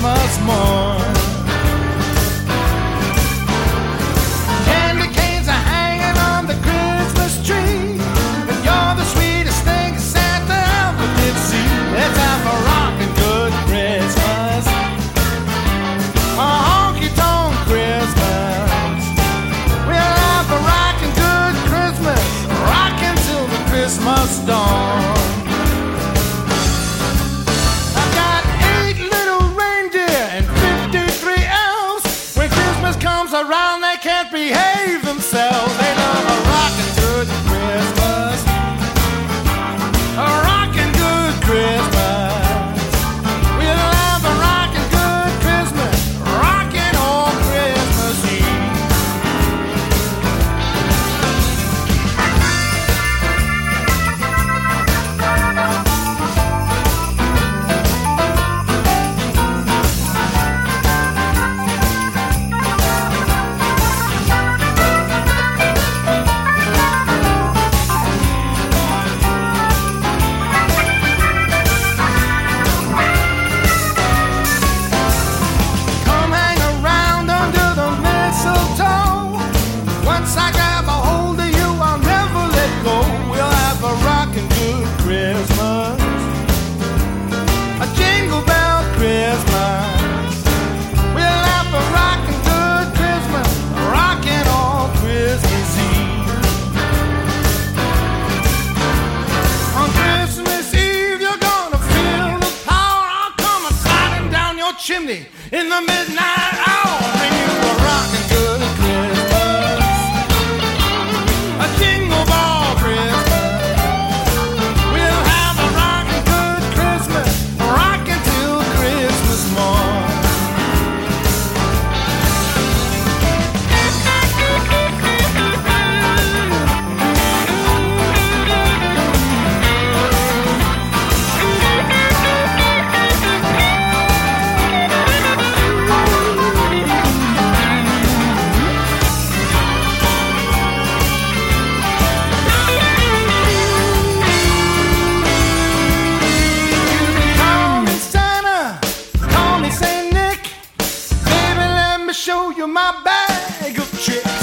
Christmas morn. Candy canes are hanging on the Christmas tree, and you're the sweetest thing Santa ever did see. Let's have a rockin' good Christmas, a honky-tonk Christmas. We'll have a rockin' good Christmas, rockin' till the Christmas dawn. I've got 8 little reindeer and 53 elves. When Christmas comes around, they can't behave themselves. They love a rockin' good Christmas, a rockin' good Christmas. We'll have a rockin' good Christmas, rockin' on Christmas Eve. Come hang around under the mistletoe. Once I grab a hold of you, I'll never let go. We'll have a rockin' good Christmas, a jingle bell Christmas. We'll have a rockin' good Christmas, rockin' on Christmas Eve. On Christmas Eve, you're gonna feel the power. I'll come sliding down your chimney in the midnight hour. Bring you a rockin' good Christmas, a jingle ball Christmas. We'll have a rockin' good Christmas, rockin' till Christmas morn. Call me Santa, call me Saint Nick. Baby, let me show you my bag of tricks.